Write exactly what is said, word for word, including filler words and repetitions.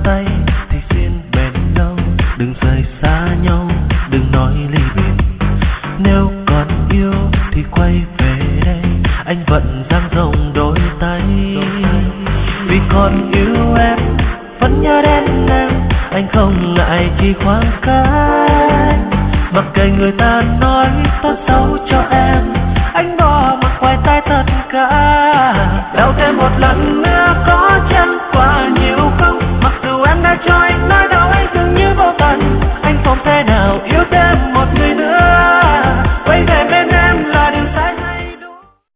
tay thì xin bền lâu, đừng rời xa nhau, đừng nói ly biệt. Nếu còn yêu thì quay về đây, anh vẫn dang rộng đôi tay. Vì còn yêu em, vẫn nhớ đến em, anh không ngại chỉ khoảng cách. Mặc kệ người ta nói tốt xa